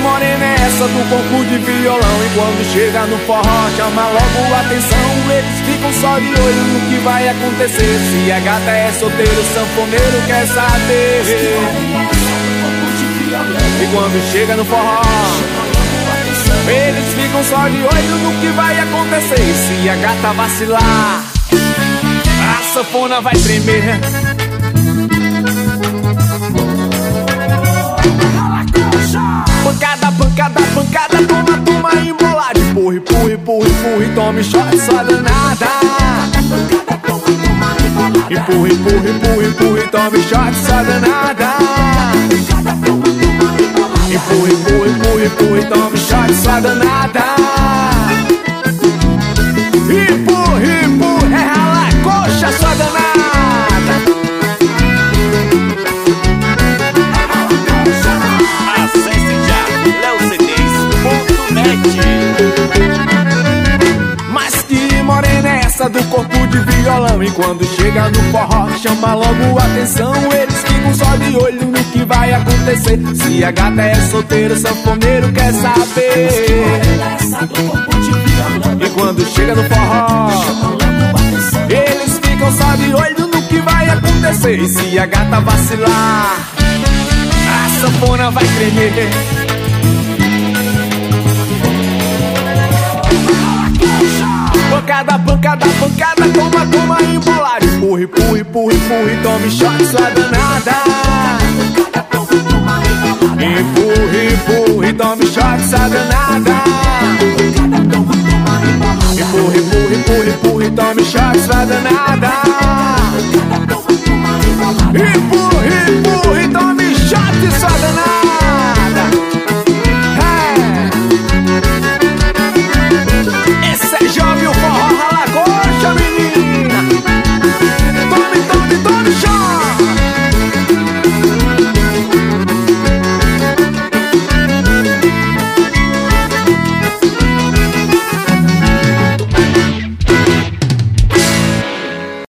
morena é essa do corpo de violão? E quando chega no forró chama logo a atenção. Eles ficam só de olho no que vai acontecer. Se a gata é solteira, o sanfoneiro quer saber. E quando chega no forró eles ficam só de olho no que vai acontecer. E se a gata vacilar, a sanfona vai tremer. Pancada, pancada, pancada, toma, toma, embolada. Empurra, empurra, empurra, empurra, tome shot, sua danada. Empurra, empurra, empurra, empurra, tome shot, sua danada. Empurra, empurra, empurra, empurra, tome shot, sua danada. Empurra, empurra, é rala a coxa, sua danada. Mas que morena é essa do corpo de violão? E quando chega no forró chama logo a atenção. Eles ficam só de olho no que vai acontecer. Se a gata é solteira, o sanfoneiro quer saber. E quando chega no forró eles ficam só de olho no que vai acontecer. E se a gata vacilar, a sanfona vai tremer. Pancada, pancada, pancada, toma, toma, embolada. Empurra, empurra, empurra, empurra, tome shot, sua danada. Empurra, empurra, tome shot, sua danada. Empurra, empurra, empurra, empurra, tome shot, sua danada.